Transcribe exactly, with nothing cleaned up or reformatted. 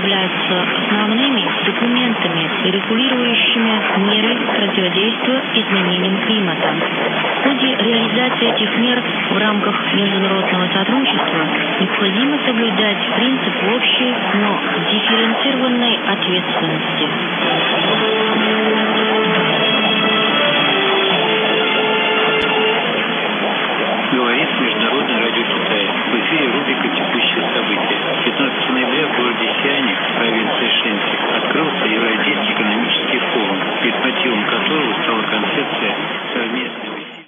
являются основными документами, регулирующими меры противодействия изменениям климата. В ходе реализации этих мер в рамках международного сотрудничества необходимо соблюдать принцип общей, но дифференцированной ответственности.